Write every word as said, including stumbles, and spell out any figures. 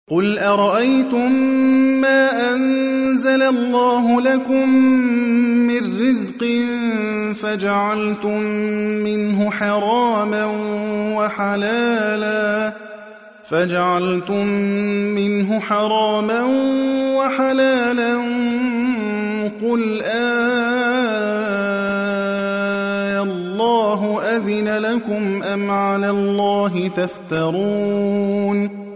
قُلْ أَرَأَيْتُم مَّا أَنزَلَ اللَّهُ لَكُم مِّن رِّزْقٍ فَجَعَلْتُم مِّنْهُ حَرَامًا وَحَلَالًا فَجَعَلْتُم مِّنْهُ حَرَامًا وَحَلَالًا قُلْ آه اللَّهُ أَذِنَ لَكُمْ أَمْ عَلَى اللَّهِ تَفْتَرُونَ